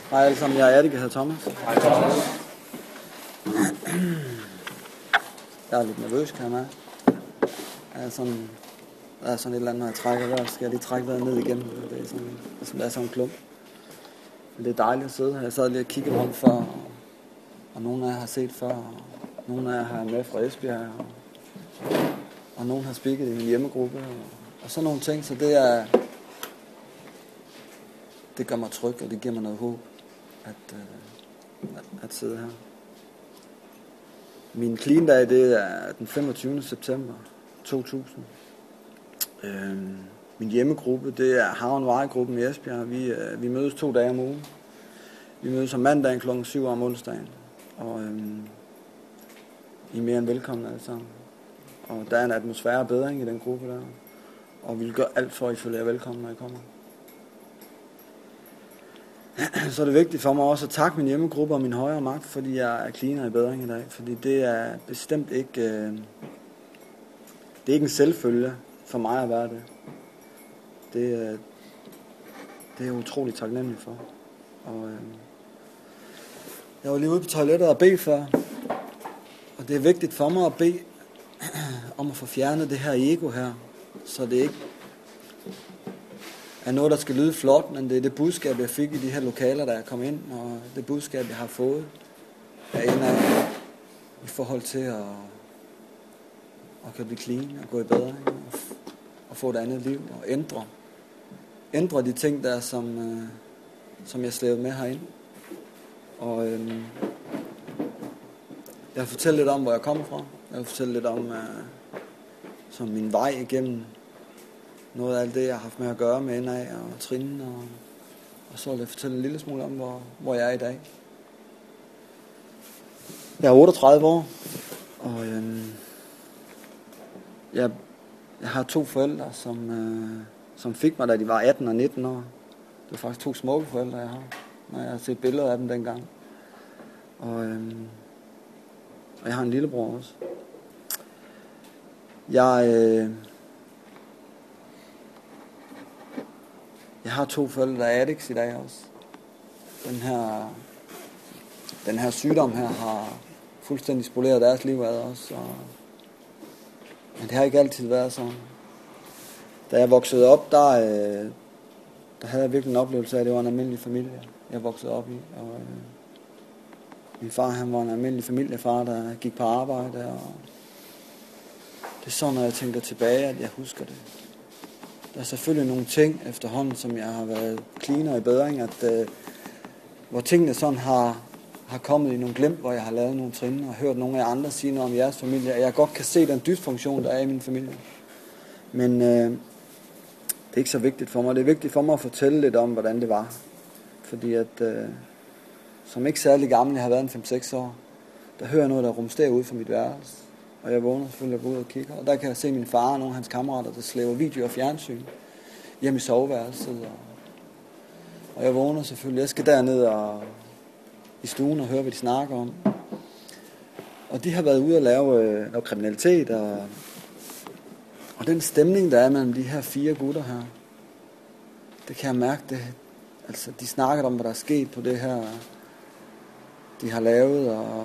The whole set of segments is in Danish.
Hej alle sammen, jeg er Erik, jeg hedder Thomas. Hej Thomas. Jeg er lidt nervøs, kan jeg mærke. Der er sådan et eller andet, når jeg trækker vejret, skal jeg lige trække vejret ned igen. Det er sådan en klump. Men det er dejligt at sidde her. Jeg sad lige og kiggede rundt før, og nogle af jer har set før, og nogle af jer har med fra Esbjerg, og nogle har spikket i min hjemmegruppe, og sådan nogle ting. Så det gør mig tryg, og det giver mig noget håb at sidde her. Min clean-dag, det er den 25. september 2000. Min hjemmegruppe, det er Havnvejgruppen i Esbjerg. Vi mødes 2 dage om ugen. Vi mødes om mandagen kl. 7 om onsdagen. Og I er mere end velkomne alle sammen. Og der er en atmosfære og bedring i den gruppe der. Og vi vil gøre alt for, at I føler jer velkommen, når I kommer. Så er det vigtigt for mig også at takke min hjemmegruppe og min højere magt, fordi jeg er cleaner i bedring i dag. Fordi det er bestemt ikke, det er ikke en selvfølge for mig at være det. Det er jeg utroligt taknemmelig for. Og jeg var lige ude på toilettet og bede før. Og det er vigtigt for mig at bede om at få fjernet det her ego her. Så det ikke er noget, der skal lyde flot, men det er det budskab, jeg fik i de her lokaler, der jeg kom ind, og det budskab, jeg har fået af en af i forhold til at kan blive clean og gå i bedring og få et andet liv og ændre de ting der, som jeg slæbte med herind. Og jeg vil fortælle lidt om, hvor jeg kommer fra. Jeg vil fortælle lidt om som min vej igennem noget af alt det, jeg har haft med at gøre med NA og Trine, og så vil jeg fortælle en lille smule om, hvor jeg er i dag. Jeg er 38 år, og jeg har 2 forældre, som fik mig, da de var 18 og 19 år. Det er faktisk 2 smukke forældre, jeg har, når jeg har set billeder af dem dengang. Og jeg har en lillebror også. Jeg har 2 forældre, der er addicts i dag også. Den her sygdom her har fuldstændig spoleret deres liv af os. Men det har ikke altid været sådan. Da jeg voksede op, der havde jeg virkelig en oplevelse af, at det var en almindelig familie, jeg voksede op i. Og min far, han var en almindelig familiefar, der gik på arbejde. Og det er sådan, når jeg tænker tilbage, at jeg husker det. Der er selvfølgelig nogle ting efterhånden, som jeg har været cleaner i bedring, hvor tingene sådan har kommet i nogle glimt, hvor jeg har lavet nogle trin og hørt nogle af andre sige noget om jeres familie, og jeg godt kan se den dysfunktion, der er i min familie. Men det er ikke så vigtigt for mig. Det er vigtigt for mig at fortælle lidt om, hvordan det var. Fordi at, som ikke særlig gammel, jeg har været en 5-6 år, der hører jeg noget, der rumsterer ud fra mit værelse. Og jeg vågner selvfølgelig at gå ud og kigge. Og der kan jeg se min far og nogle af hans kammerater, der slæver video og fjernsyn hjemme i soveværelset. Og jeg vågner selvfølgelig. Jeg skal derned i stuen og høre, hvad de snakker om. Og de har været ude og lave noget kriminalitet. Og den stemning, der er mellem de her 4 gutter her, det kan jeg mærke. Altså, de snakker om, hvad der er sket på det her, de har lavet. Og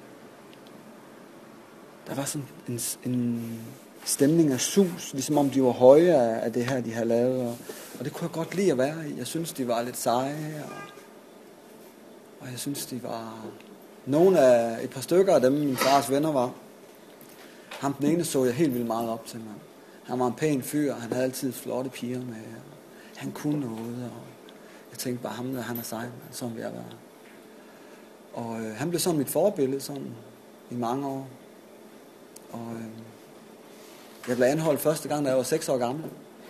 der var sådan en stemning af sus, ligesom om de var høje af det her, de havde lavet. Og det kunne jeg godt lide at være i. Jeg synes, de var lidt seje. Og jeg synes, de var et par stykker af dem, min fars venner var. Ham den ene så jeg helt vildt meget op til mig. Han var en pæn fyr, og han havde altid flotte piger med. Han kunne noget, og jeg tænkte bare, ham der, han er sej, sådan vil jeg være. Og han blev sådan mit forbillede sådan i mange år. Og jeg blev anholdt første gang, da jeg var 6 år gammel,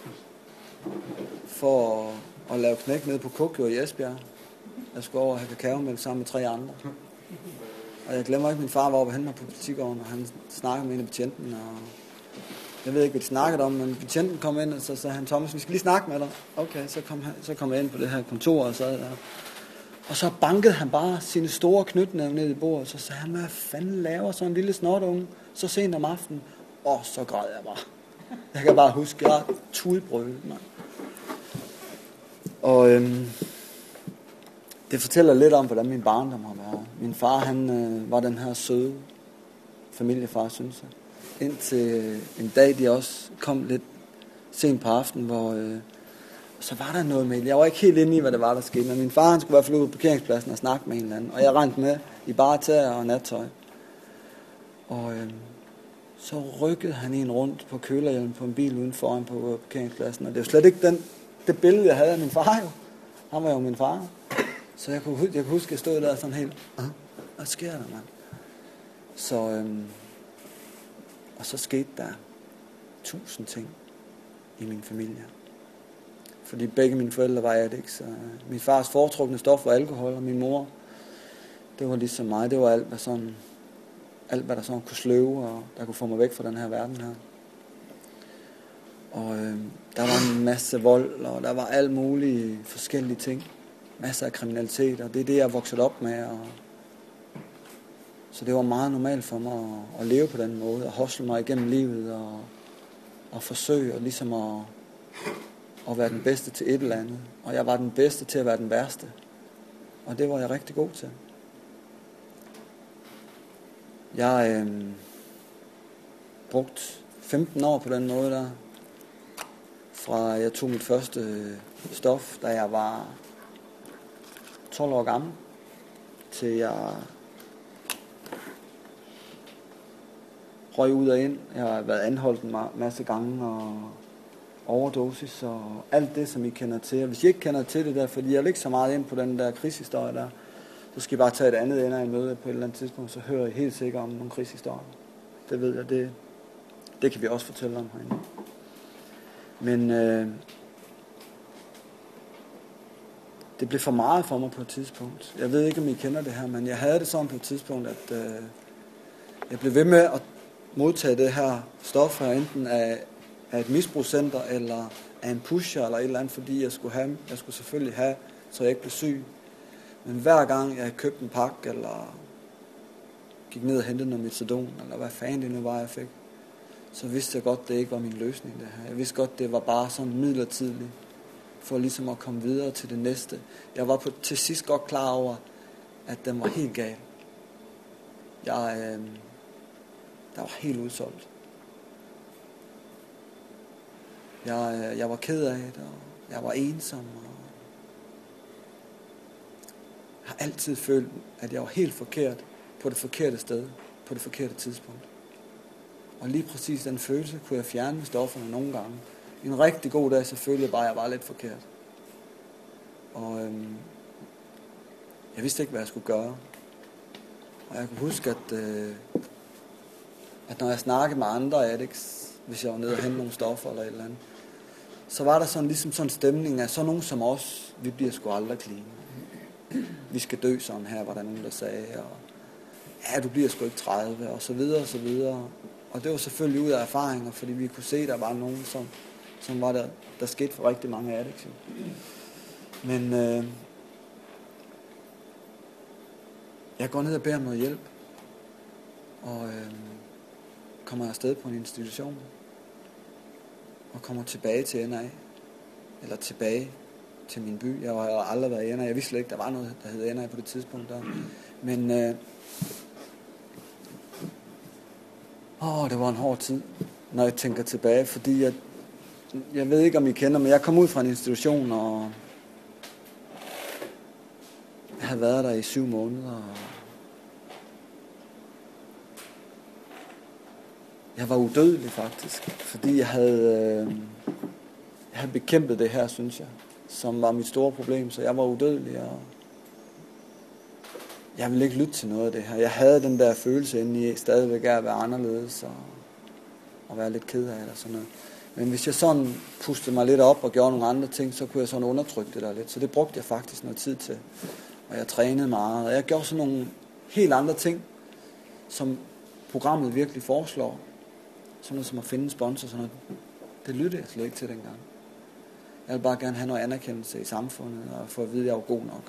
for at lave knæk nede på Kokjo i Esbjerg. Jeg skulle over og have kakaomælk sammen med 3 andre. Og jeg glemmer ikke, at min far var oppe og hente mig på politigården, og han snakkede med en af betjenten, og jeg ved ikke, hvad de snakkede om, men betjenten kom ind, og så sagde han, Thomas, vi skal lige snakke med dig. Okay, så kom jeg ind på det her kontor, og sad der. Og så bankede han bare sine store knytnæve ned i bordet, og så sagde han, hvad fanden laver sådan en lille snotunge så sent om aftenen? Og så græd jeg bare. Jeg kan bare huske, jeg tudbrølet mig. Og Det fortæller lidt om, hvordan min barndom har været. Min far, han var den her søde familiefar, synes jeg. Indtil en dag, de også kom lidt sent på aftenen, hvor så var der noget med. Jeg var ikke helt inde i, hvad det var, der skete. Men min far, han skulle i hvert fald ud på parkeringspladsen og snakke med en eller anden. Og jeg rendte med i bare tæer og nattøj. Og så rykkede han en rundt på kølerhjelmen på en bil uden foran på parkeringspladsen. Og det var slet ikke det billede, jeg havde af min far jo. Han var jo min far. Så jeg kunne huske, at jeg stod der sådan helt, hvad sker der, mand? Så, og så skete der 1000 ting i min familie. Fordi begge mine forældre var addicts. Min fars foretrukne stof var alkohol, og min mor, det var ligesom mig. Det var alt, hvad der sådan kunne sløve, og der kunne få mig væk fra den her verden her. Og der var en masse vold, og der var alt mulige forskellige ting. Masser af kriminalitet, og det er det, jeg voksede op med. Så det var meget normalt for mig at leve på den måde, at hustle mig igennem livet, og forsøge og ligesom at være den bedste til et eller andet. Og jeg var den bedste til at være den værste. Og det var jeg rigtig god til. Jeg brugte 15 år på den måde der. Fra jeg tog mit første stof, da jeg var 12 år gammel, til jeg røg ud og ind. Jeg har været anholdt en masse gange, og overdosis og alt det, som I kender til. Og hvis I ikke kender til det der, fordi jeg er ikke så meget ind på den der krigshistorie der, så skal I bare tage et andet ende af en møde på et eller andet tidspunkt, så hører I helt sikkert om nogle krigshistorier. Det ved jeg, det kan vi også fortælle om herinde. Men det blev for meget for mig på et tidspunkt. Jeg ved ikke, om I kender det her, men jeg havde det sådan på et tidspunkt, at jeg blev ved med at modtage det her stof her, enten af et misbrugscenter, eller af en pusher, eller et eller andet, fordi jeg skulle selvfølgelig have, så jeg ikke blev syg. Men hver gang jeg købte en pakke, eller gik ned og hentede noget metadon, eller hvad fanden det nu var, jeg fik, så vidste jeg godt, det ikke var min løsning, det her. Jeg vidste godt, det var bare sådan midlertidigt, for ligesom at komme videre til det næste. Jeg var til sidst godt klar over, at den var helt gal. Der var helt udsolgt. Jeg var ked af det, og jeg var ensom, og jeg har altid følt, at jeg var helt forkert, på det forkerte sted, på det forkerte tidspunkt. Og lige præcis den følelse kunne jeg fjerne med stofferne nogle gange. En rigtig god dag, så følte jeg bare, at jeg var lidt forkert. Og jeg vidste ikke, hvad jeg skulle gøre. Og jeg kunne huske, at når jeg snakkede med andre addicts, hvis jeg var nede og hente nogle stoffer eller et eller andet, så var der sådan ligesom sådan en stemning af, så nogen som os, vi bliver sgu aldrig clean. Vi skal dø sådan her, var der nogen, der sagde. Og ja, du bliver sgu ikke 30, og så videre, og så videre. Og det var selvfølgelig ud af erfaringer, fordi vi kunne se, at der var nogen, som var der skete for rigtig mange addicts. Men jeg går ned og beder om noget hjælp, og kommer afsted på en institution, og kommer tilbage til NA, eller tilbage til min by. Jeg har aldrig været i NA. Jeg vidste slet ikke, der var noget, der hed NA på det tidspunkt der. Men det var en hård tid, når jeg tænker tilbage, fordi jeg ved ikke, om I kender, men jeg kom ud fra en institution, og jeg havde været der i 7 måneder, og jeg var udødelig faktisk, fordi jeg havde bekæmpet det her, synes jeg, som var mit store problem, så jeg var udødelig, og jeg ville ikke lytte til noget af det her. Jeg havde den der følelse inde i stadigvæk af at være anderledes, og være lidt ked af det og sådan noget. Men hvis jeg sådan pustede mig lidt op og gjorde nogle andre ting, så kunne jeg sådan undertrykke det der lidt. Så det brugte jeg faktisk noget tid til. Og jeg trænede meget, og jeg gjorde sådan nogle helt andre ting, som programmet virkelig foreslår. Sådan noget som at finde en sponsor, sådan noget. Det lyttede jeg slet ikke til dengang. Jeg ville bare gerne have noget anerkendelse i samfundet, og få at vide, at jeg var god nok.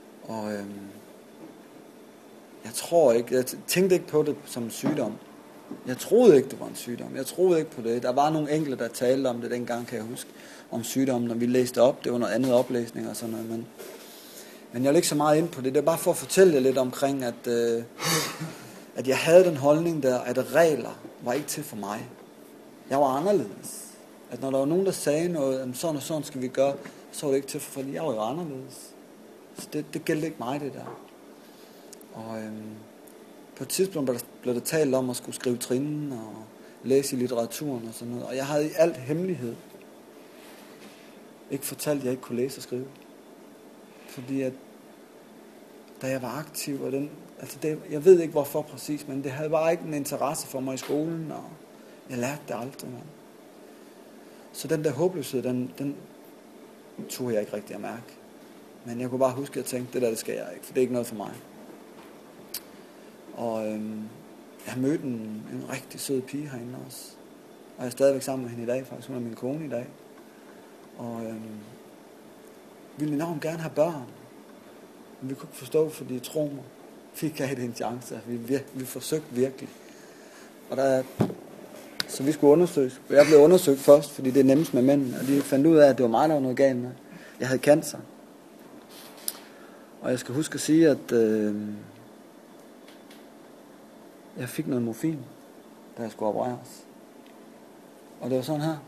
Og jeg tænkte ikke på det som en sygdom. Jeg troede ikke, det var en sygdom. Jeg troede ikke på det. Der var nogle enkelte, der talte om det dengang, kan jeg huske, om sygdommen, når vi læste op. Det var noget andet oplæsning og sådan noget. Men jeg vil ikke så meget ind på det. Det er bare for at fortælle jer lidt omkring, at jeg havde den holdning der, at regler var ikke til for mig. Jeg var anderledes. At når der var nogen, der sagde noget, sådan og sådan skal vi gøre, så var det ikke til for, fordi jeg var jo anderledes. Så det gældte ikke mig, det der. Og på et tidspunkt blev der talt om at skulle skrive trin og læse i litteraturen og sådan noget. Og jeg havde i alt hemmelighed ikke fortalt, at jeg ikke kunne læse og skrive. Fordi at da jeg var aktiv, og jeg ved ikke hvorfor præcis, men det havde bare ikke en interesse for mig i skolen, og jeg lærte det aldrig, man. Så den der håbløshed, den turde jeg ikke rigtig at mærke. Men jeg kunne bare huske, at jeg tænkte, det skal jeg ikke, for det er ikke noget for mig. Og jeg mødte en rigtig sød pige herinde også. Og jeg er stadigvæk sammen med hende i dag, faktisk. Hun er min kone i dag. Og ville enormt gerne have børn. Men vi kunne ikke forstå, fordi tro mig, fik jeg ikke en chance. Vi forsøgte virkelig. Så vi skulle undersøges. Jeg blev undersøgt først, fordi det er nemmest med mænd. Og de fandt ud af, at det var mig, der var noget galt med. Jeg havde cancer. Og jeg skal huske at sige, at jeg fik noget morfin, da jeg skulle opereres. Og det var sådan her.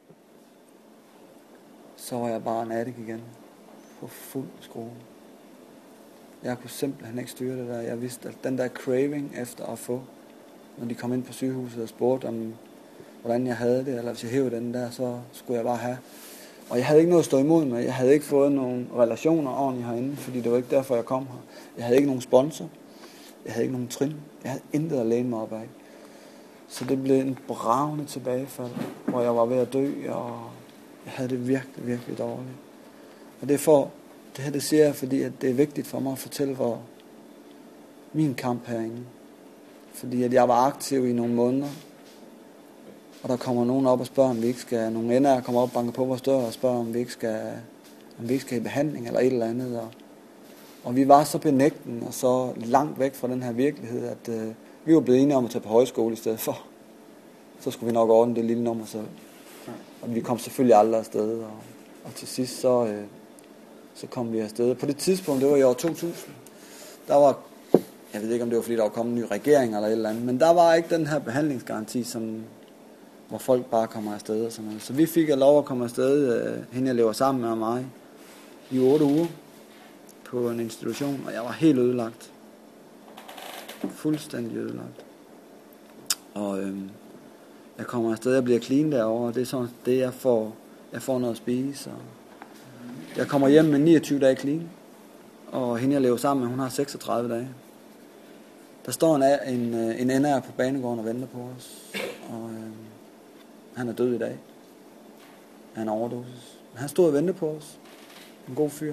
Så var jeg bare en addict igen. På fuld skrue. Jeg kunne simpelthen ikke styre det der. Jeg vidste, at den der craving efter at få, når de kom ind på sygehuset og spurgte om, hvordan jeg havde det, eller hvis jeg hævde den der, så skulle jeg bare have. Og jeg havde ikke noget at stå imod med. Jeg havde ikke fået nogen relationer ordentligt herinde, fordi det var ikke derfor, jeg kom her. Jeg havde ikke nogen sponsor. Jeg havde ikke nogen trin. Jeg havde intet at læne mig op af. Så det blev en bravende tilbagefald, hvor jeg var ved at dø, og jeg havde det virkelig, virkelig dårligt. Og det siger jeg, fordi at det er vigtigt for mig at fortælle, hvor min kamp herinde. Fordi at jeg var aktiv i nogle måneder, og der kommer nogen op og spørger, om vi ikke skal, nogle ender kommer op og banker på vores dør og spørger, om vi ikke skal i behandling eller et eller andet. Og vi var så benægtende og så langt væk fra den her virkelighed, at vi var blevet enige om at tage på højskole i stedet for. Så skulle vi nok ordne det lille nummer selv. Og vi kom selvfølgelig aldrig afsted. Og til sidst så kom vi afsted. På det tidspunkt, det var i år 2000, der var, jeg ved ikke om det var fordi der var kommet en ny regering eller et eller andet, men der var ikke den her behandlingsgaranti, hvor folk bare kommer afsted og sådan noget. Så vi fik lov at komme afsted, hende jeg lever sammen med mig, i 8 uger på en institution, og jeg var helt ødelagt. Fuldstændig ødelagt. Og jeg kommer afsted, jeg bliver clean derovre, og det er sådan, det jeg får noget at spise. Og jeg kommer hjem med 29 dage clean, og hende jeg lever sammen med, hun har 36 dage. Der står en NR på banegården og venter på os, og han er død i dag. Han er overdosis. Men han stod og ventede på os. En god fyr.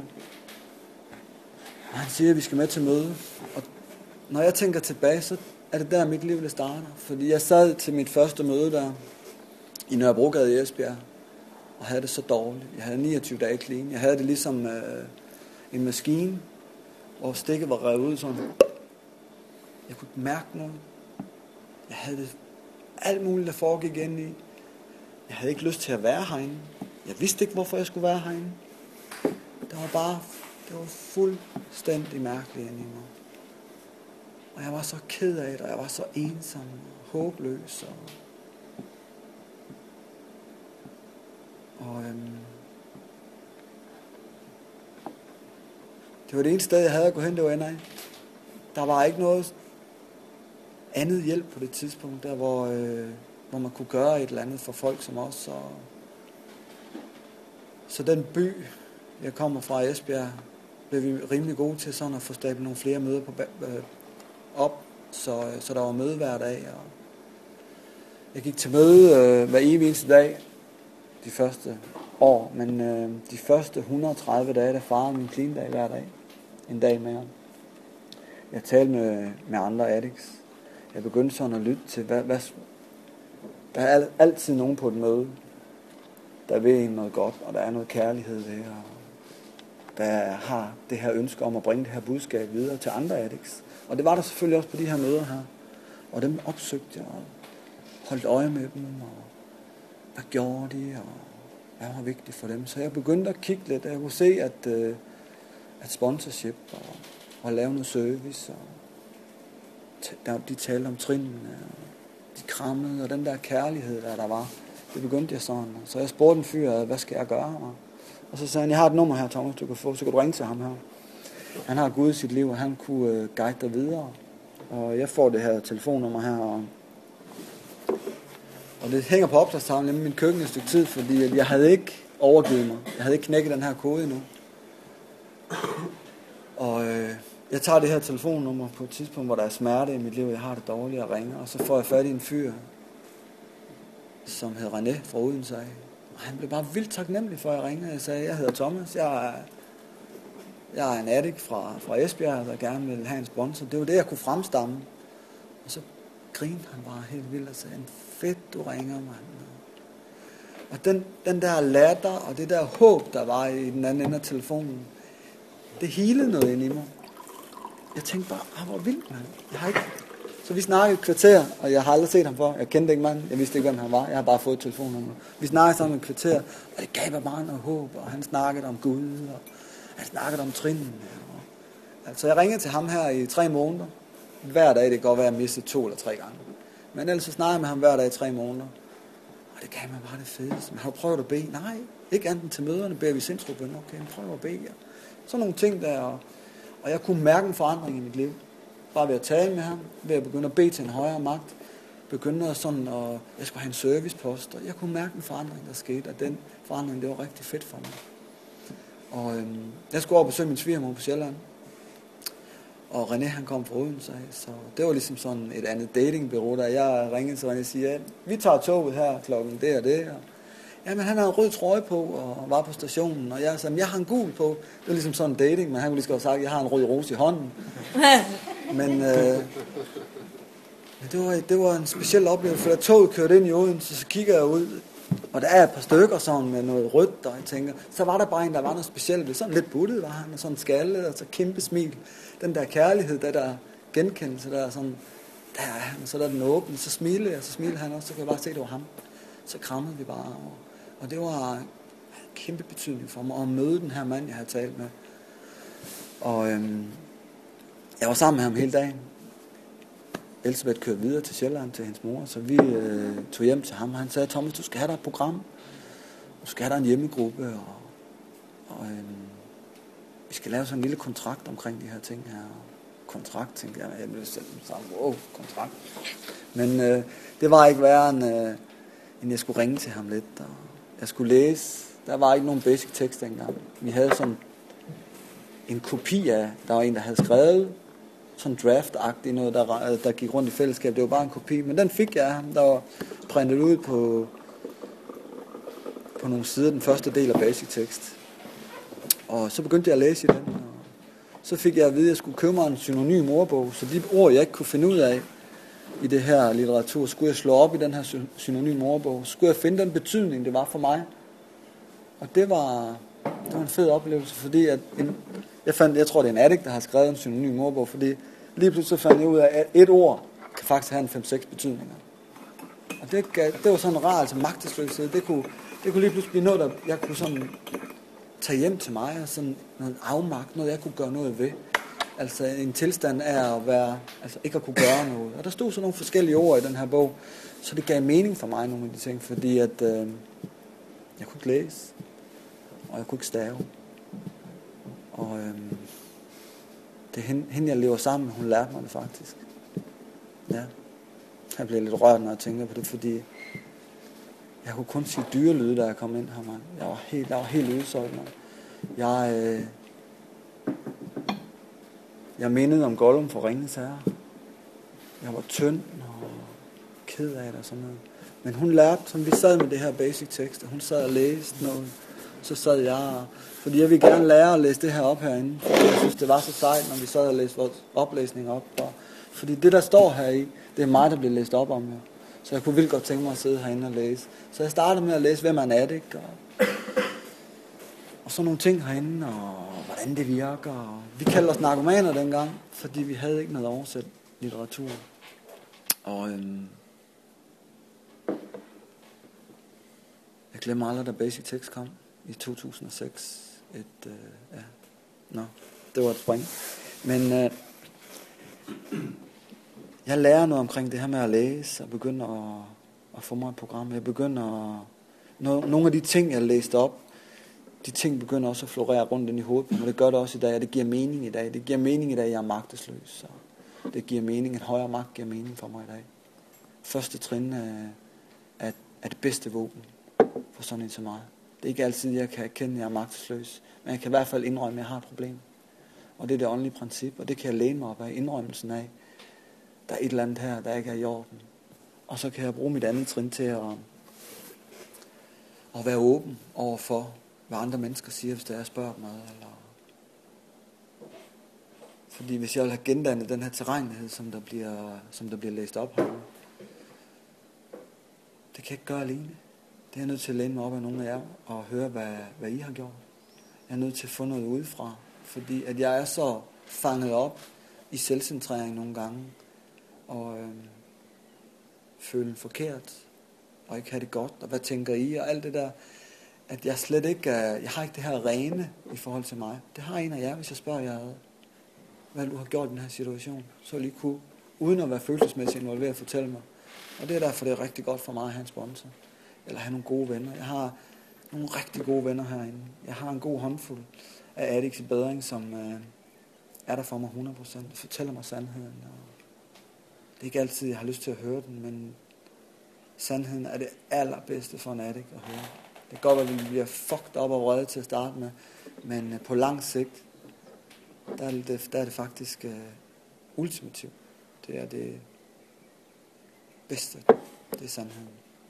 Og han siger, at vi skal med til møde. Og når jeg tænker tilbage, så er det der mit liv, det starter. Fordi jeg sad til mit første møde der i Nørrebrogade i Esbjerg, og havde det så dårligt. Jeg havde 29 dage clean. Jeg havde det ligesom en maskine, hvor stikket var revet ud sådan. Jeg kunne mærke noget. Jeg havde det alt muligt, der foregik inde i. Jeg havde ikke lyst til at være herinde. Jeg vidste ikke, hvorfor jeg skulle være herinde. Det var fuldstændig mærkeligt inde i mig. Og jeg var så ked af det, og jeg var så ensom og håbløs. Det var det eneste sted, jeg havde at gå hen, det var NA. Der var ikke noget andet hjælp på det tidspunkt, der hvor man kunne gøre et eller andet for folk som os. Så den by, jeg kommer fra, Esbjerg, blev vi rimelig gode til sådan at få stablet nogle flere møder op, så der var møde hver dag. Og jeg gik til møde hver evig eneste dag de første år, men de første 130 dage, der farede min clean dag hver dag. En dag mere. Jeg talte med andre addicts. Jeg begyndte sådan at lytte til, der er altid nogen på et møde, der vil en noget godt, og der er noget kærlighed der, og der har det her ønske om at bringe det her budskab videre til andre addicts. Og det var der selvfølgelig også på de her møder her. Og dem opsøgte jeg, og holdt øje med dem, og hvad gjorde de, og hvad var vigtigt for dem. Så jeg begyndte at kigge lidt, og jeg kunne se, at sponsorship og lave noget service, og de talte om trinene, og de krammede, og den der kærlighed, der var, det begyndte jeg sådan. Så jeg spurgte en fyr, hvad skal jeg gøre? Og så sagde han, jeg har et nummer her, Thomas, du kan få, så kan du ringe til ham her. Han har Gud i sit liv, og han kunne guide dig videre. Og jeg får det her telefonnummer her, og det hænger på opslagstavlen hjemme i min køkken et stykke tid, fordi jeg havde ikke overgivet mig. Jeg havde ikke knækket den her kode endnu. Og jeg tager det her telefonnummer på et tidspunkt, hvor der er smerte i mit liv, jeg har det dårligt og ringer, og så får jeg fat i en fyr, som hedder René fra Odense. Og han blev bare vildt taknemmelig for, at jeg ringede. Jeg sagde, jeg hedder Thomas, jeg er en addict fra Esbjerg, der gerne vil have en sponsor. Det var det, jeg kunne fremstamme. Og så grinede han bare helt vildt og sagde, fedt, du ringer, mand. Og den der latter og det der håb, der var i den anden ende af telefonen, det healede noget ind i mig. Jeg tænkte bare, hvor vildt, mand. Så vi snakkede et kvarter, og jeg har aldrig set ham før. Jeg kendte ikke manden, jeg vidste ikke, hvem han var. Jeg har bare fået et telefonnummer. Vi snakkede sammen et kvarter, og det gav mig bare noget håb, og han snakkede om Gud, og han snakkede om trinene. Altså, jeg ringede til ham her i 3 måneder. Hver dag, det kan godt være, at jeg mistede 2 eller 3 gange. Men ellers så snakkede jeg med ham hver dag i 3 måneder. Og det gav mig bare det fedeste. Men har du prøvet at bede? Nej, ikke andet til møderne beder vi sindsrobøn. Okay, men prøv at bede. Ja. Sådan nogle ting der. Og jeg kunne mærke en forandring i mit liv. Bare ved at tale med ham, ved at begynde at bede til en højere magt. Begyndte sådan, og jeg skulle have en servicepost. Og jeg kunne mærke en forandring, der skete. Og den forandring, det var rigtig fedt for mig. Og jeg skulle over og besøge min svigermor på Sjælland. Og René, han kom fra Odense, så det var ligesom sådan et andet datingbureau, der jeg ringede til René og siger, ja, vi tager toget her klokken det og det. Og, jamen, han havde en rød trøje på og var på stationen, og jeg sagde, jeg har en gul på. Det var ligesom sådan en dating, men han kunne lige så godt sagt, jeg har en rød rose i hånden. Men det var en speciel oplevelse, for da toget kørte ind i Odense, så kigger jeg ud, og der er et par stykker sådan med noget rødt, og jeg tænker, så var der bare en, der var noget specielt. Sådan lidt buttet var han, og sådan skaldet, og så kæmpe smil. Den der kærlighed, der genkendelse, der er sådan, der er han, og så der den åbne, så smiler han også, så kan jeg bare se, det var ham. Så krammede vi bare, og det var en kæmpe betydning for mig, at møde den her mand, jeg havde talt med. Og jeg var sammen med ham hele dagen. Elisabeth kørte videre til Sjælland til hendes mor, så vi tog hjem til ham, og han sagde, Thomas, du skal have dig et program, du skal have dig en hjemmegruppe, og vi skal lave sådan en lille kontrakt omkring de her ting her. Kontrakt, tænkte jeg ville sætte dem sammen. Wow, kontrakt. Men det var ikke værre, end jeg skulle ringe til ham lidt, og jeg skulle læse. Der var ikke nogen basic tekst dengang. Vi havde sådan en kopi af, der var en, der havde skrevet, sådan draft-agtigt noget, der gik rundt i fællesskab. Det var bare en kopi, men den fik jeg af ham, der var printet ud på nogle sider, den første del af basic tekst. Og så begyndte jeg at læse i den, og så fik jeg at vide, at jeg skulle købe mig en synonym ordbog, så de ord, jeg ikke kunne finde ud af i det her litteratur, skulle jeg slå op i den her synonym ordbog. Så skulle jeg finde den betydning, det var for mig. Og det var en fed oplevelse, fordi jeg tror, det er en addict, der har skrevet en synonym ordbog, fordi lige pludselig så fandt jeg ud af, at et ord kan faktisk have en 5-6 betydninger. Og det var sådan en rar, altså magtesløshed. Det kunne lige pludselig blive noget, der jeg kunne sådan tage hjem til mig, og sådan noget afmagt, noget jeg kunne gøre noget ved. Altså en tilstand af at være, altså ikke at kunne gøre noget. Og der stod så nogle forskellige ord i den her bog, så det gav mening for mig, nogle af de ting, fordi at jeg kunne ikke læse, og jeg kunne ikke stave. Og det er hende, jeg lever sammen med, hun lærte mig det faktisk. Ja. Jeg bliver lidt rørt, når jeg tænker på det, fordi jeg kunne kun sige dyrelyde, da jeg kom ind her, mand. Jeg var helt udsolgt, mand. Jeg mindede om Gollum for Ringenes Herre. Jeg var tynd og ked af det og sådan noget. Men hun lærte, som vi sad med det her basic tekst, og hun sad og læste noget. Så sad jeg, fordi jeg ville gerne lære at læse det her op herinde. Jeg synes, det var så sejt, når vi sad og læste vores oplæsning op. Fordi det, der står her i, det er mig, der bliver læst op om her. Så jeg kunne vildt godt tænke mig at sidde herinde og læse. Så jeg startede med at læse, hvem er en addict, og sådan nogle ting herinde, og hvordan det virker. Og vi kaldte os narkomaner dengang, fordi vi havde ikke noget oversat litteratur. Og glemmer aldrig, da Basic Text kom i 2006. Det var et spring. Men jeg lærer noget omkring det her med at læse, og begynder at få mig et program. Jeg begynder nogle af de ting, jeg læste op, de ting begynder også at florere rundt ind i hovedet på mig. Det gør det også i dag, og det giver mening i dag. Det giver mening i dag, at jeg er magtesløs. Og det giver mening, at højere magt giver mening for mig i dag. Første trin er det bedste våben for sådan en som mig. Det er ikke altid, jeg kan erkende, at jeg er magtesløs, men jeg kan i hvert fald indrømme, at jeg har et problem. Og det er det åndelige princip, og det kan jeg læne mig op af, indrømmelsen af, der er et eller andet her, der ikke er i orden. Og så kan jeg bruge mit andet trin til at være åben overfor, hvad andre mennesker siger, hvis der er spørgsmål mig. Fordi hvis jeg vil have gendannet den her terrenlighed, som der bliver læst op her, det kan jeg ikke gøre alene. Det er jeg nødt til at læne mig op af nogle af jer og høre, hvad I har gjort. Jeg er nødt til at få noget udefra, fordi at jeg er så fanget op i selvcentrering nogle gange, og føle forkert, og ikke have det godt, og hvad tænker I, og alt det der, at jeg slet ikke, jeg har ikke det her rene i forhold til mig. Det har en af jer, hvis jeg spørger jer, hvad du har gjort i den her situation, så vil I kunne, uden at være følelsesmæssigt involveret, fortælle mig. Og det er derfor, det er rigtig godt for mig at have en sponsor, eller have nogle gode venner. Jeg har nogle rigtig gode venner herinde. Jeg har en god håndfuld af addicts i bedring, som er der for mig 100%, fortæller mig sandheden. Og det er ikke altid, jeg har lyst til at høre den, men sandheden er det allerbedste for en addict at høre. Det kan godt være, at vi bliver fucked op og vrede til at starte med, men på lang sigt, der er det faktisk ultimativt. Det er det bedste. Det er sandheden.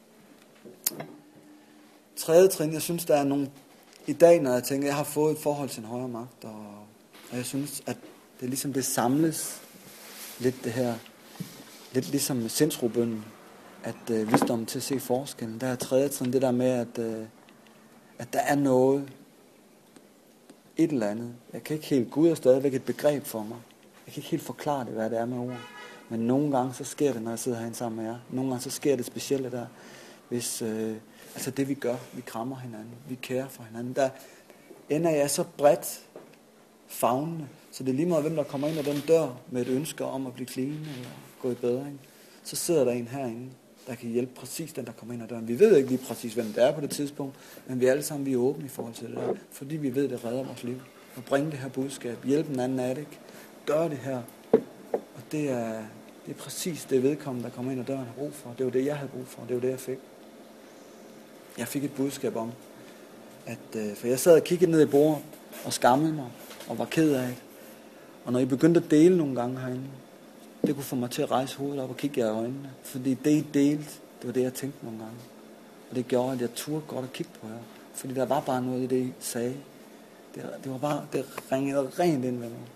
Tredje trin, jeg synes, der er nogle i dag, når jeg tænker, jeg har fået et forhold til en højere magt, og jeg synes, at det ligesom det samles lidt det her, lidt ligesom med sindsrobønnen, at visdommen til at se forskellen. Der er tredje trin, det der med, at der er noget, et eller andet. Jeg kan ikke helt, Gud er stadigvæk et begreb for mig. Jeg kan ikke helt forklare det, hvad det er med ord. Men nogle gange så sker det, når jeg sidder herinde sammen med jer. Nogle gange så sker det specielle der, hvis altså det vi gør, vi krammer hinanden, vi kærer for hinanden. Der ender jeg så bredt favnende, så det er lige meget, hvem der kommer ind ad den dør med et ønske om at blive clean eller gå i bedring. Så sidder der en herinde, der kan hjælpe præcis den, der kommer ind ad døren. Vi ved ikke lige præcis, hvem det er på det tidspunkt, men vi alle sammen vi er åbne i forhold til det der, fordi vi ved, det redder vores liv. At bringe det her budskab, hjælpe en anden addict, gøre det her. Og det er præcis det vedkommende, der kommer ind ad døren har brug for. Det var det, jeg havde brug for. Det var det, jeg fik. Jeg fik et budskab om, at for jeg sad og kiggede ned i bordet og skammede mig og var ked af det. Og når I begyndte at dele nogle gange herinde, det kunne få mig til at rejse hovedet op og kigge jer i øjnene. Fordi det I delte, det var det, jeg tænkte nogle gange. Og det gjorde, at jeg turde godt at kigge på jer. Fordi der var bare noget i det, I sagde. Det var bare, det ringede rent ind ved mig.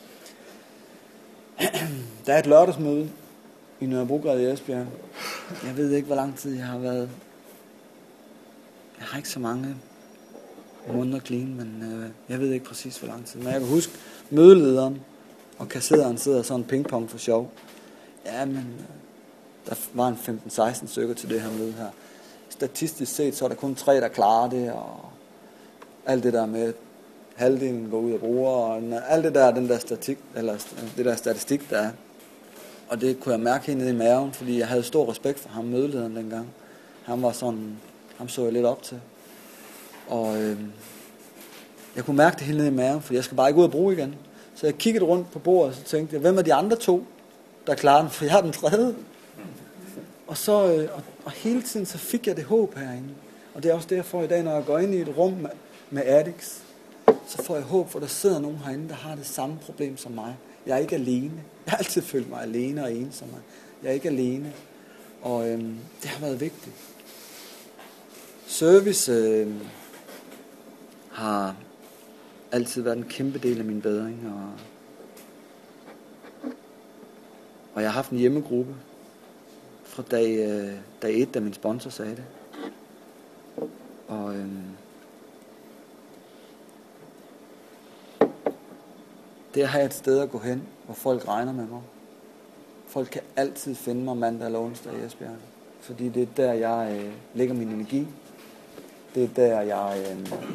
Der er et lørdagsmøde i Nørrebrogade i Esbjerg. Jeg ved ikke, hvor lang tid jeg har været. Jeg har ikke så mange måneder clean, men jeg ved ikke præcis, hvor lang tid. Men jeg kan huske, mødelederen og kassederen sidder sådan pingpong for sjov. Ja, men der var en 15-16 stykker til det her møde her. Statistisk set, så er der kun 3, der klarer det, og alt det der med halvdelen går ud og bruger, og alt det der, den der statistik, eller det der statistik, der er. Og det kunne jeg mærke helt nede i maven, fordi jeg havde stor respekt for ham, mødelederen dengang. Han var sådan, ham så jeg lidt op til. Og jeg kunne mærke det helt nede i maven, for jeg skal bare ikke ud og bruge igen. Så jeg kiggede rundt på bordet, og så tænkte jeg, hvem er de andre 2, der klarer den, for jeg er den tredje. Og så og hele tiden så fik jeg det håb herinde. Og det er også det, jeg får i dag, når jeg går ind i et rum med addicts, så får jeg håb, for der sidder nogen herinde, der har det samme problem som mig. Jeg er ikke alene. Jeg har altid følt mig alene og ensom. Jeg er ikke alene. Og det har været vigtigt. Service har altid været en kæmpe del af min bedring. Og jeg har haft en hjemmegruppe fra dag 1, da min sponsor sagde det. Og det at have et sted at gå hen, hvor folk regner med mig. Folk kan altid finde mig mandag eller onsdag i Esbjerg. Fordi det er der, jeg lægger min energi. Det er der, jeg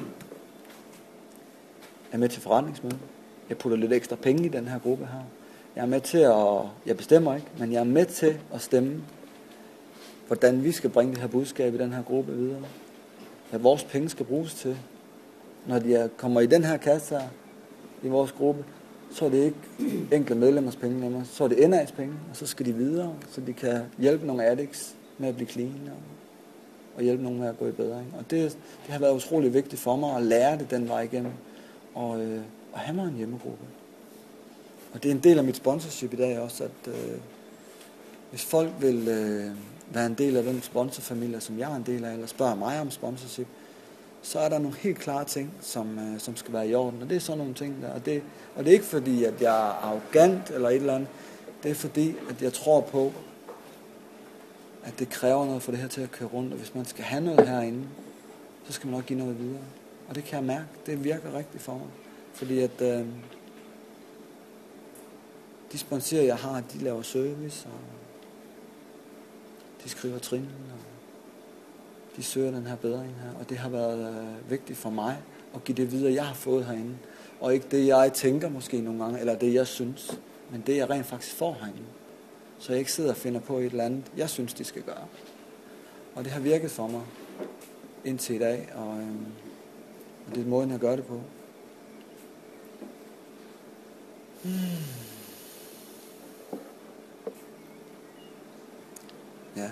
er med til forretningsmøde. Jeg putter lidt ekstra penge i den her gruppe her. Jeg er med til jeg bestemmer ikke, men jeg er med til at stemme, hvordan vi skal bringe det her budskab i den her gruppe videre. Hvad vores penge skal bruges til. Når de kommer i den her kasse her, i vores gruppe, så er det ikke enkelte medlemmers penge længere. Så er det NA's penge, og så skal de videre, så de kan hjælpe nogle addicts med at blive clean, og hjælpe nogen med at gå i bedring. Og det har været utrolig vigtigt for mig at lære det den vej igennem, og have mig en hjemmegruppe. Og det er en del af mit sponsorship i dag også, at hvis folk vil være en del af den sponsorfamilie, som jeg er en del af, eller spørger mig om sponsorship, så er der nogle helt klare ting, som skal være i orden. Og det er sådan nogle ting der. Og det er ikke fordi, at jeg er arrogant eller et eller andet. Det er fordi, at jeg tror på, at det kræver noget for det her til at køre rundt. Og hvis man skal have noget herinde, så skal man nok give noget videre. Og det kan jeg mærke. Det virker rigtigt for mig. Fordi at de sponsorer, jeg har, de laver service, og de skriver trin, og de søger den her bedring her. Og det har været vigtigt for mig at give det videre, jeg har fået herinde. Og ikke det, jeg tænker måske nogle gange, eller det, jeg synes, men det, jeg rent faktisk får herinde. Så jeg ikke sidder og finder på et eller andet, jeg synes, de skal gøre. Og det har virket for mig indtil i dag, og det er måden, jeg gør det på. Ja.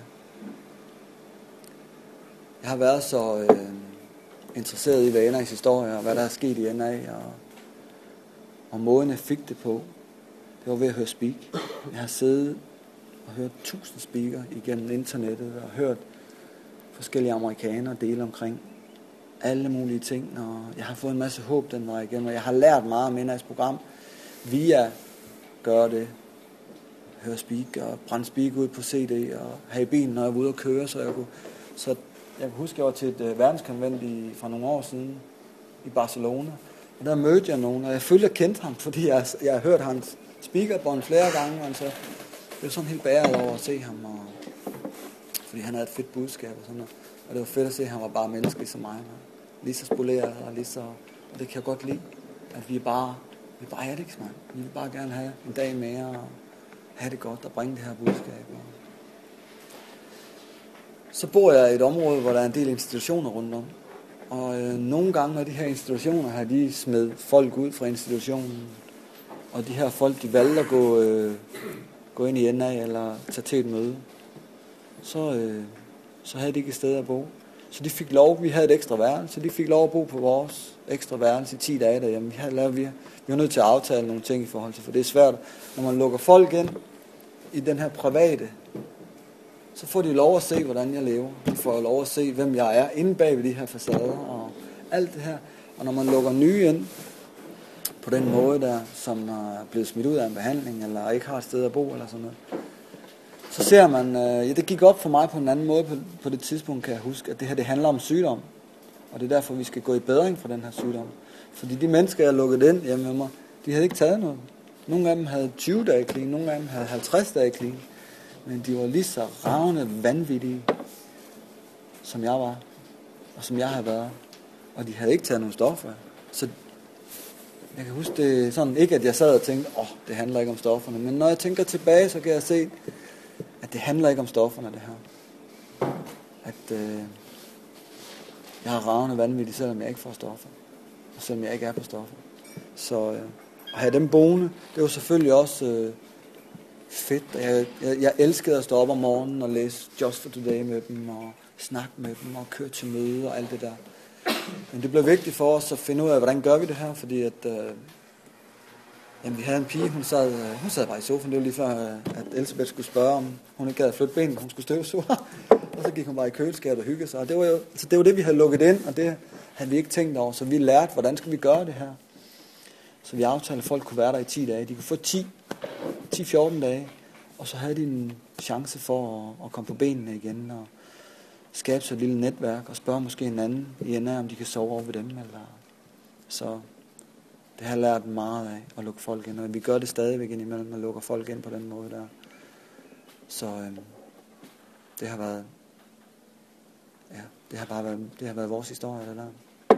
Jeg har været så interesseret i, hvad NA's historie, og hvad der er sket i NA, og måden, jeg fik det på, det var ved at høre speak. Jeg har siddet og hørt 1000 speaker igennem internettet, og hørt forskellige amerikanere dele omkring alle mulige ting, og jeg har fået en masse håb den vej igennem, og jeg har lært meget om NA's program via gøre det, høre speak og brænde speak ud på CD og have i bilen, når jeg var ude at køre, så jeg kan huske, at jeg var til et verdenskonvent for nogle år siden i Barcelona, og der mødte jeg nogen, og jeg følte, jeg kendte ham, fordi jeg har hørt hans speakerbånd flere gange, og så blev sådan helt bæret over at se ham, fordi han havde et fedt budskab og sådan noget. Og det var fedt at se, at han var bare menneskelig som mig. Lige så spoleret og lige så... Og det kan jeg godt lide, at vi er bare addicts, man. Vi vil bare gerne have en dag mere og have det godt og bringe det her budskab. Så bor jeg i et område, hvor der er en del institutioner rundt om. Og nogle gange, når de her institutioner har de smed folk ud fra institutionen, og de her folk, de valgte at gå ind i NA eller tage til et møde, så havde de ikke et sted at bo. Så de fik lov, vi havde et ekstra værelse, så de fik lov at bo på vores ekstra værelse i 10 dage derhjemme. Vi var nødt til at aftale nogle ting i forhold til, for det er svært, når man lukker folk ind i den her private, så får de lov at se, hvordan jeg lever. De får lov at se, hvem jeg er inde bag ved de her facader og alt det her. Og når man lukker nye ind på den måde der, som er blevet smidt ud af en behandling, eller ikke har et sted at bo, eller sådan noget, så ser man, det gik op for mig på en anden måde på det tidspunkt, kan jeg huske, at det her, det handler om sygdom. Og det er derfor, vi skal gå i bedring for den her sygdom. Fordi de mennesker, jeg lukkede ind hjemme med mig, de havde ikke taget noget. Nogle af dem havde 20 dage clean, nogle af dem havde 50 dage clean. Men de var lige så ravne vanvittige, som jeg var, og som jeg havde været. Og de havde ikke taget nogen stoffer. Så jeg kan huske det sådan, ikke at jeg sad og tænkte, det handler ikke om stofferne. Men når jeg tænker tilbage, så kan jeg se, at det handler ikke om stofferne, det her. At jeg har ravne vanvittigt, selvom jeg ikke får stoffer. Og selvom jeg ikke er på stoffer. Så at have dem boende, det var selvfølgelig også fedt. Jeg elskede at stå op om morgenen og læse Just for Today med dem, og snakke med dem, og køre til møde og alt det der. Men det blev vigtigt for os at finde ud af, hvordan gør vi det her, fordi at vi havde en pige, hun sad bare i sofaen, det var lige før, at Elisabeth skulle spørge, om hun ikke gad at flytte benene, hun skulle støvsuge. Og så gik hun bare i køleskabet og hyggede sig. Og det var det, vi havde lukket ind, og det havde vi ikke tænkt over. Så vi lærte, hvordan skal vi gøre det her. Så vi aftalte, at folk kunne være der i 10 dage. De kunne få 10-14 dage, og så havde de en chance for at komme på benene igen, og skabe sig et lille netværk, og spørge måske en anden i NA, om de kan sove over ved dem. Så det har jeg lært meget af, at lukke folk ind, og vi gør det stadigvæk indimellem, at lukker folk ind på den måde der. Så det har været Det har været vores historie, det der.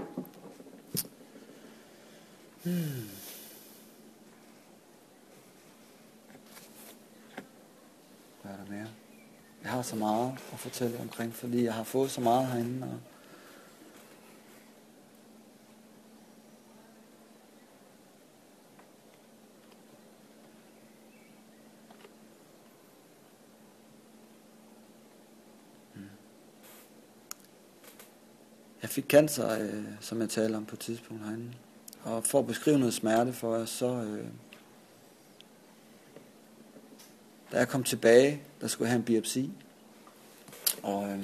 Hvad er der mere? Jeg har så meget at fortælle omkring, fordi jeg har fået så meget herinde. Og jeg fik cancer, som jeg talte om på et tidspunkt herinde. Og for at beskrive noget smerte for jer, så da jeg kom tilbage, der skulle jeg have en biopsi. Og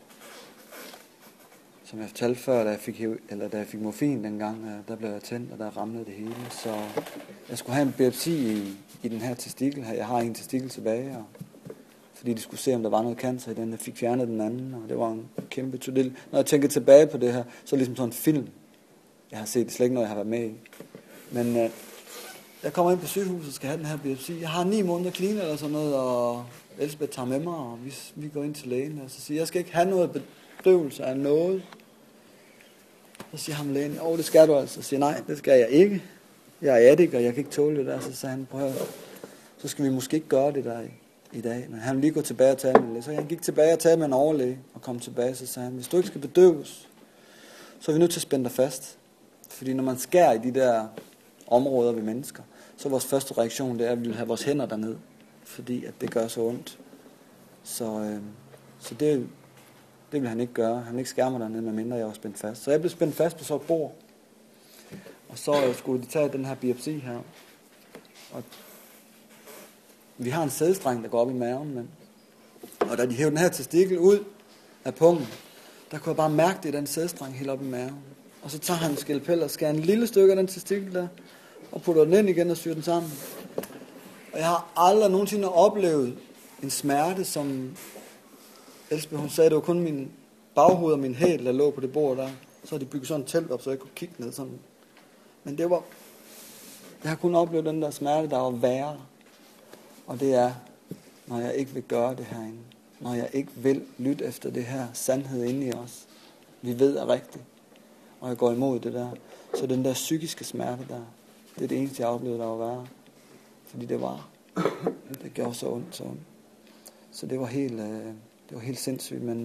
som jeg fortalte før, da jeg fik morfin dengang, der blev jeg tændt, og der ramlede det hele. Så jeg skulle have en biopsi i den her testikel her. Jeg har en testikel tilbage, og fordi de skulle se, om der var noget cancer i den. Jeg fik fjernet den anden, og det var en kæmpe tudel. Når jeg tænker tilbage på det her, så er det ligesom sådan en film. Jeg har set det slet ikke noget, jeg har været med i. Men jeg kommer ind på sygehuset og skal have den her biopsi. Jeg har 9 måneder clean eller sådan noget, og Elsebeth tager med mig, og vi går ind til lægen, og så siger jeg skal ikke have noget bedøvelse af noget. Så siger ham lægen, det skal du altså. Så siger nej, det skal jeg ikke. Jeg er addict, og jeg kan ikke tåle det der. Så sagde han, prøv at, så skal vi måske ikke gøre det der i dag. Men han lige gå tilbage og tale med en læge. Så han gik tilbage og tale med en overlæge, og kom tilbage, så sagde han, hvis du ikke skal bedøves, så er vi nødt til at spænde dig fast. Fordi når man skærer i de der områder ved mennesker, så vores første reaktion, det er, at vi vil have vores hænder derned, fordi at det gør så ondt. Så det vil han ikke gøre. Han vil ikke skære mig dernede, medmindre jeg var spændt fast. Så jeg blev spændt fast på så et bord. Og så skulle de tage den her biopsi her. Og vi har en sædstreng, der går op i maven. Og da de hævde den her testikel ud af pungen, der kunne jeg bare mærke det i den sædstreng helt op i maven. Og så tager han en skalpel og skærer en lille stykke af den testikel der, og putter den ind igen og syr den sammen. Og jeg har aldrig nogensinde oplevet en smerte, som Elsebeth, hun sagde, det var kun min baghoved og min hæl, der lå på det bord der. Så havde de bygget sådan et telt op, så jeg kunne kigge ned sådan. Men jeg har kun oplevet den der smerte, der var værre. Og det er, når jeg ikke vil gøre det herinde. Når jeg ikke vil lytte efter det her sandhed inde i os. Vi ved er rigtigt. Og jeg går imod det der. Så den der psykiske smerte der, det er det eneste, jeg oplevede, der var værre. Fordi det gjorde så ondt. Så det var helt sindssygt. Men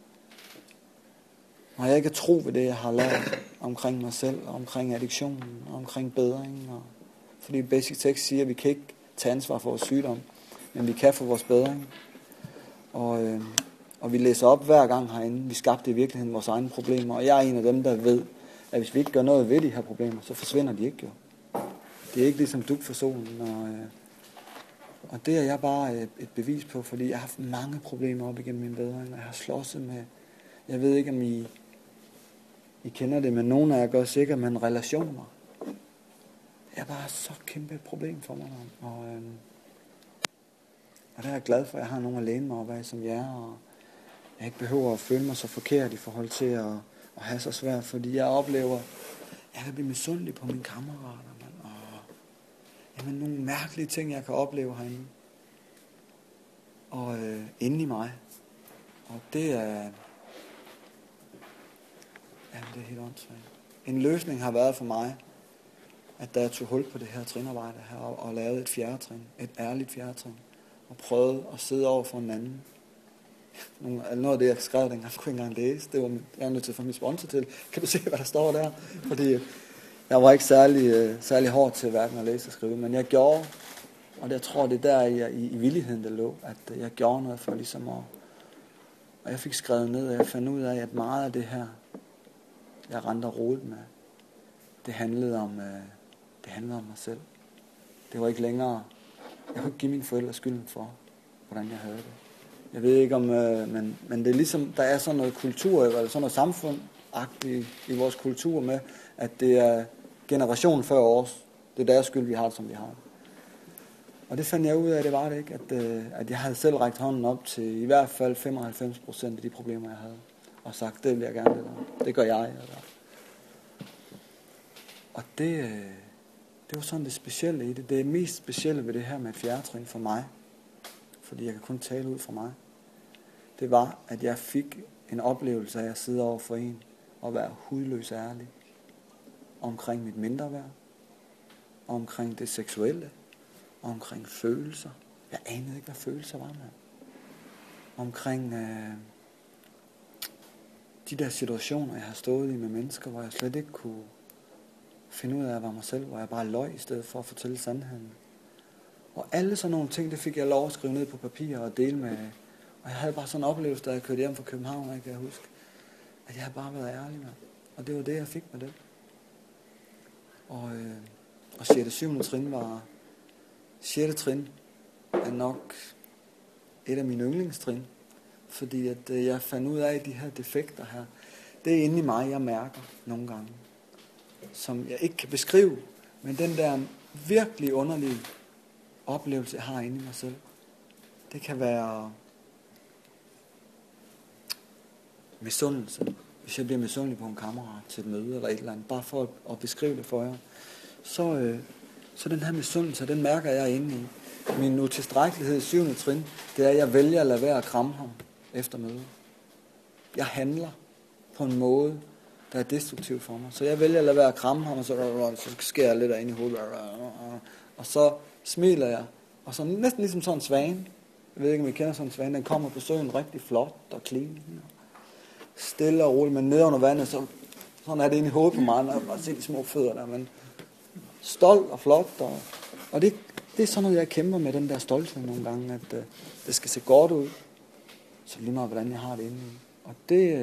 når jeg ikke er tro ved det, jeg har lært omkring mig selv, og omkring addiktionen, og omkring bedring. Fordi Basic Text siger, at vi kan ikke tage ansvar for vores sygdom, men vi kan for vores bedring. Og vi læser op hver gang herinde. Vi skabte i virkeligheden vores egne problemer. Og jeg er en af dem, der ved, at hvis vi ikke gør noget ved de her problemer, så forsvinder de ikke jo. Det er ikke ligesom dug for solen. Og det er jeg bare et bevis på, fordi jeg har haft mange problemer op igennem min bedring. Og jeg har slåsset med, jeg ved ikke om I kender det, men nogle af jer gør sikkert med relationer. Det er bare så kæmpe et problem for mig. Og der er jeg glad for, at jeg har nogen at læne mig op af som jer, og jeg ikke behøver at føle mig så forkert i forhold til at have så svært, fordi jeg oplever, at jeg kan blive misundelig på mine kammerater, og nogle mærkelige ting, jeg kan opleve herinde, og inde i mig, og det er helt åndssvagt. En løsning har været for mig, at da jeg tog hul på det her trinarbejde her, og lavede et 4. trin, et ærligt 4. trin, og prøvede at sidde over for en anden. Noget af det, jeg skrev dengang, jeg kunne ikke engang læse. Det var jeg nødt til at få min sponsor til. Kan du se, hvad der står der? Fordi jeg var ikke særlig hård til hverken at læse og skrive, men jeg gjorde, og jeg tror, det er der i villigheden, der lå, at jeg gjorde noget for ligesom at... Og jeg fik skrevet ned, og jeg fandt ud af, at meget af det her, jeg rendte og rodede med, det handlede om mig selv. Det var ikke længere... Jeg kunne ikke give mine forældre skylden for, hvordan jeg havde det. Jeg ved ikke om, men det er ligesom, der er sådan noget kultur, eller sådan noget samfundagtigt i vores kultur med, at det er generationen før os. Det er deres skyld, vi har det, som vi har det. Og det fandt jeg ud af, at det var det ikke, at jeg havde selv rækket hånden op til i hvert fald 95% af de problemer, jeg havde. Og sagt, det vil jeg gerne, det gør jeg. Og det var sådan det specielle i det. Det mest specielle ved det her med et 4. trin for mig, fordi jeg kan kun tale ud fra mig, det var, at jeg fik en oplevelse af at sidde over for en og være hudløs ærlig omkring mit mindreværd, omkring det seksuelle, omkring følelser. Jeg anede ikke, hvad følelser var, mand. Omkring de der situationer, jeg har stået i med mennesker, hvor jeg slet ikke kunne finde ud af at være mig selv, hvor jeg bare løg i stedet for at fortælle sandheden. Og alle sådan nogle ting, det fik jeg lov at skrive ned på papir og dele med. Og jeg havde bare sådan en oplevelse, da jeg kørte hjem fra København, jeg kan huske, at jeg havde bare været ærlig med. Og det var det, jeg fik med det. Og 6. og 7. trin var... 6. trin er nok et af mine yndlingstrin. Fordi at jeg fandt ud af de her defekter her. Det er inde i mig, jeg mærker nogle gange. Som jeg ikke kan beskrive. Men den der virkelig underlige oplevelse, jeg har inde i mig selv. Det kan være misundelse. Hvis jeg bliver misundelig på en kammerat til et møde eller et eller andet. Bare for at beskrive det for jer. Så den her misundelse, den mærker jeg inde i. Min utilstrækkelighed i 7. trin, det er, at jeg vælger at lade være at kramme ham efter mødet. Jeg handler på en måde, der er destruktiv for mig. Så jeg vælger at lade være at kramme ham, og så skærer jeg lidt ind i hovedet. Og så smiler jeg. Og så næsten ligesom sådan en svane. Jeg ved ikke, om I kender sådan en svane. Den kommer på søen rigtig flot og clean. Stille og roligt, men ned under vandet, så sådan er det inde i hovedet på mig. Og jeg bare se de små fødder der, men stolt og flot. Og det er sådan noget, jeg kæmper med, den der stolthed nogle gange, at det skal se godt ud. Så lige meget, hvordan jeg har det inde i. Og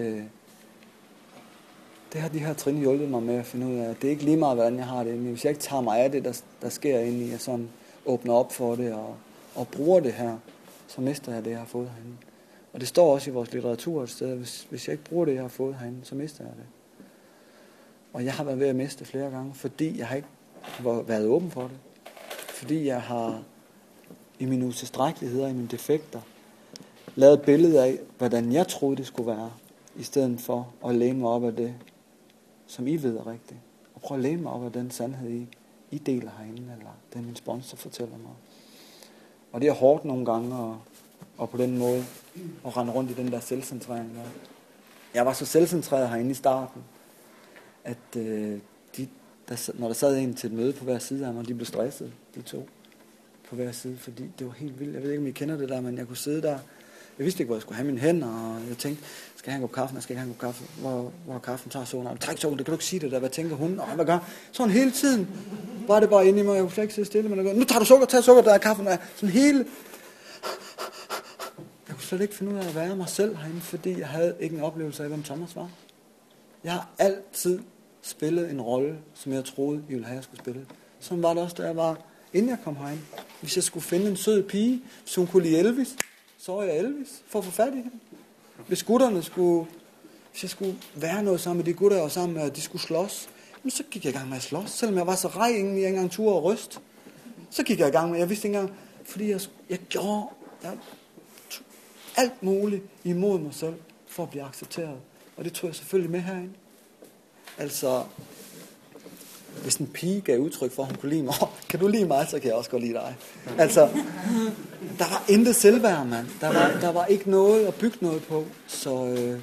det har de her trin hjulpet mig med at finde ud af. Det er ikke lige meget, hvordan jeg har det inde i. Hvis jeg ikke tager mig af det, der sker inde i, og sådan åbner op for det og bruger det her, så mister jeg det, jeg har fået herinde. Og det står også i vores litteratur et sted, hvis jeg ikke bruger det, jeg har fået herinde, så mister jeg det. Og jeg har været ved at miste flere gange, fordi jeg har ikke været åben for det. Fordi jeg har i mine utilstrækkeligheder, i mine defekter, lavet et billede af, hvordan jeg troede, det skulle være, i stedet for at læne mig op af det, som I ved er rigtigt. Og prøve at læne mig op af den sandhed, I deler herinde, eller den min sponsor fortæller mig. Og det er hårdt nogle gange, og på den måde, at rende rundt i den der selvcentrering. Jeg var så selvcentreret herinde i starten, at når der sad en til et møde på hver side af mig, de blev stresset, de to, på hver side, fordi det var helt vildt. Jeg ved ikke, om I kender det der, men jeg kunne sidde der. Jeg vidste ikke, hvor jeg skulle have mine hænder, og jeg tænkte, skal jeg have en kop kaffe? Jeg skal ikke have en kop kaffe. Hvor kaffen tager solen? Du tager ikke solen, det kan du ikke sige det der. Hvad tænker hun? Og hvad gør? Sådan hele tiden var det bare inde i mig. Jeg kunne slet ikke sidde stille, men nu tager du sukker, tag sukker, der er kaffen. Sådan hele. Jeg kunne slet ikke finde ud af at være mig selv herinde, fordi jeg havde ikke en oplevelse af, hvem Thomas var. Jeg har altid spillet en rolle, som jeg troede, I ville have, jeg skulle spille. Sådan var det også, da jeg var, inden jeg kom herind. Hvis jeg skulle finde en sød pige, hvis hun kunne lide Elvis, så var jeg Elvis, for at få fat i hende. Hvis jeg skulle være noget sammen med de gutter, jeg var sammen med, og de skulle slås, så gik jeg i gang med at slås. Selvom jeg var så rej, ingen jeg engang turde og ryst. Så gik jeg i gang med, jeg vidste ikke engang, fordi jeg gjorde alt muligt imod mig selv, for at blive accepteret. Og det tog jeg selvfølgelig med herinde. Altså, hvis en pige gav udtryk for, at hun kunne lide mig, kan du lide mig, så kan jeg også godt lide dig. Altså, der var intet selvværd, mand. Der var ikke noget at bygge noget på. Så,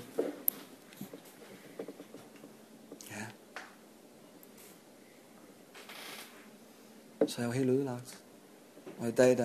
ja. Så jeg var helt ødelagt. Og i dag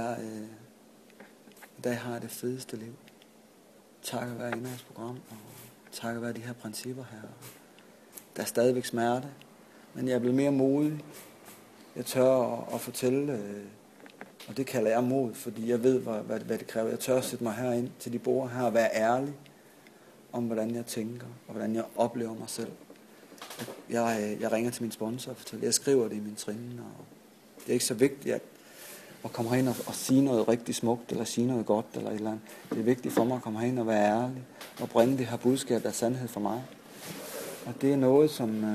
har jeg det fedeste liv. Takket være Indrigs program, og takket være de her principper her. Der er stadigvæk smerte, men jeg er blevet mere modig. Jeg tør at fortælle, og det kalder jeg mod, fordi jeg ved, hvad det kræver. Jeg tør at sætte mig herind til de borde her og være ærlig om, hvordan jeg tænker, og hvordan jeg oplever mig selv. Jeg ringer til min sponsor og fortæller, jeg skriver det i min trin, og det er ikke så vigtigt at komme herind og sige noget rigtig smukt, eller sige noget godt, eller et eller andet. Det er vigtigt for mig at komme herind og være ærlig, og bringe det her budskab, der er sandhed for mig. Og det er noget,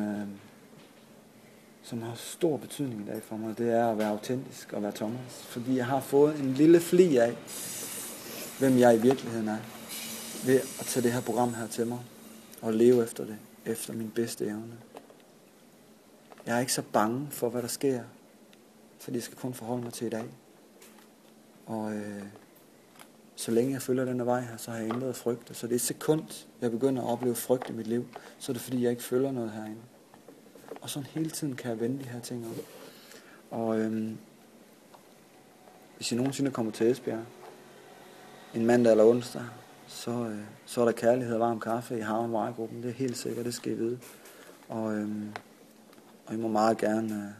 som har stor betydning i dag for mig. Det er at være autentisk og være Thomas. Fordi jeg har fået en lille fli af, hvem jeg i virkeligheden er, ved at tage det her program her til mig, og leve efter det, efter min bedste evne. Jeg er ikke så bange for, hvad der sker, fordi jeg skal kun forholde mig til i dag. Og så længe jeg følger den vej her, så har jeg ændret frygt. Så det er et sekund, jeg begynder at opleve frygt i mit liv, så er det fordi, jeg ikke følger noget herinde. Og sådan hele tiden kan jeg vende de her ting om. Og hvis I nogensinde kommer til Esbjerg, en mandag eller onsdag, så er der kærlighed og varm kaffe i Havnvejgruppen. Det er helt sikkert, det skal I vide. Og I må meget gerne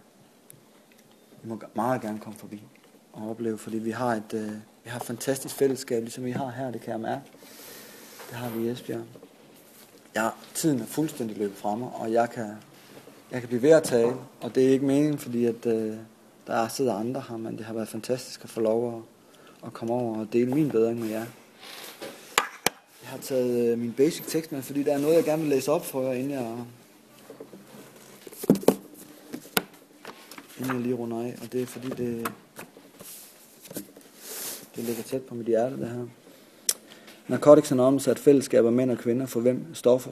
komme forbi og opleve, fordi vi har et fantastisk fællesskab, ligesom vi har her, det kan jeg mærke. Det har vi i Esbjerg. Ja, tiden er fuldstændig løbet fra mig, og jeg kan blive ved at tale, og det er ikke meningen, fordi at der sidder andre her, men det har været fantastisk at få lov at komme over og dele min bedring med jer. Jeg har taget min basic tekst med, fordi der er noget, jeg gerne vil læse op for jer, inden jeg lige runder af, og det er fordi det ligger tæt på mit hjerte, det her. Narcotics Anonymous er et fællesskab af mænd og kvinder, for hvem stoffer.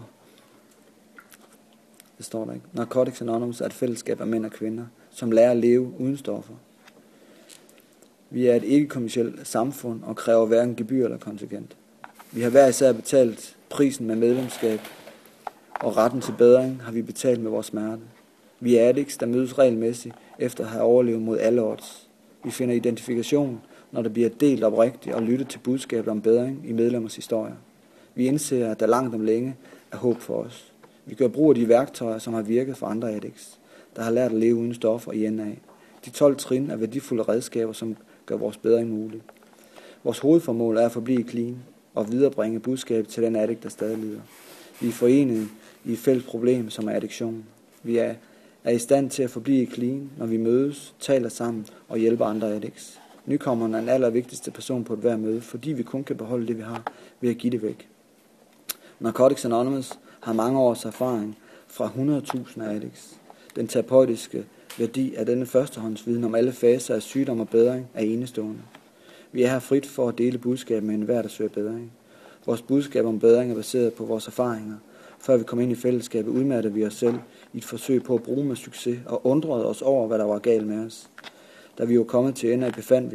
Det står der ikke. Narcotics Anonymous er et fællesskab af mænd og kvinder, som lærer at leve uden stoffer. Vi er et ikke-kommercielt samfund og kræver hverken gebyr eller kontingent. Vi har hver især betalt prisen med medlemskab, og retten til bedring har vi betalt med vores smerte. Vi er addicts, der mødes regelmæssigt efter at have overlevet mod alle odds. Vi finder identifikation, når der bliver delt oprigtigt og lyttet til budskabet om bedring i medlemmers historier. Vi indser, at der langt om længe er håb for os. Vi gør brug af de værktøjer, som har virket for andre addicts, der har lært at leve uden stoffer i enden af. De 12 trin er værdifulde redskaber, som gør vores bedring mulig. Vores hovedformål er at forblive clean og viderebringe budskabet til den addict, der stadig lider. Vi er forenet i et fælles problem, som er addiktion. Vi er i stand til at forblive clean, når vi mødes, taler sammen og hjælper andre addicts. Nykommeren er den allervigtigste person på et hver møde, fordi vi kun kan beholde det, vi har, ved at give det væk. Narcotics Anonymous har mange års erfaring fra 100.000 addicts. Den terapeutiske værdi af denne førstehåndsviden om alle faser af sygdom og bedring er enestående. Vi er her frit for at dele budskab med enhver, der søger bedring. Vores budskab om bedring er baseret på vores erfaringer. Før vi kom ind i fællesskabet, udmattede vi os selv i et forsøg på at bruge med succes og undrede os over, hvad der var galt med os. Da vi var kommet til ende, befandt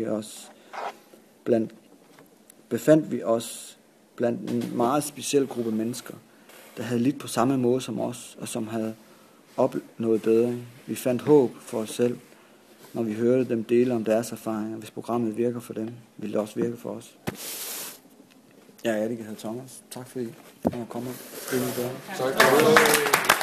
vi os blandt en meget speciel gruppe mennesker, der havde lidt på samme måde som os, og som havde opnået bedring. Vi fandt håb for os selv, når vi hørte dem dele om deres erfaringer. Hvis programmet virker for dem, vil det også virke for os. Jeg er Erik, jeg hedder Thomas. Tak fordi I kom og komme. Tak.